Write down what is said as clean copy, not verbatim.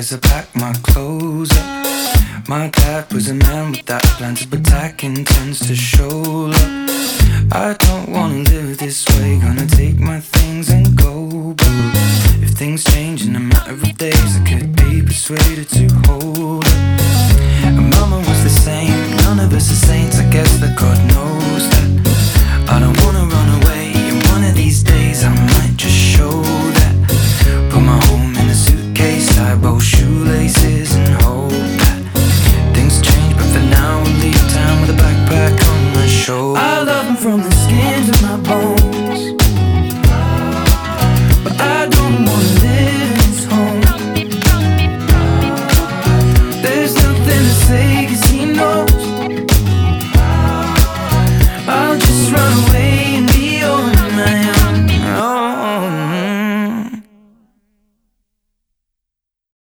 as I pack my clothes up. My dad was a man without plans of attack, intends to show up. I don't wanna live this way, gonna take my things and go. But if things change in a matter of days, I could be persuaded to hold up. And mama was the same, none of us are saints, I guess that God knows that. I don't wanna run away, and one of these days I might just show that. Put my home in a suitcase, tie both shoelaces and hope that things change, but for now I'll leave town with a backpack on my shoulder. I love him from the skin to my bones, but I don't wanna live in his home. There's nothing to say 'cause he knows